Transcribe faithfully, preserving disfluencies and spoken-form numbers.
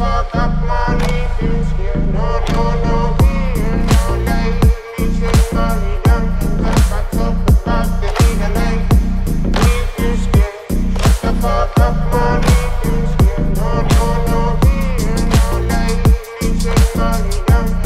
fuck up money, feel scared. No, no, no, being no late. Bitches money down, cause I talk about the nigga like. We feel scared. Shut the fuck up money, feel scared. No, no, no, being no late. Bitches money down.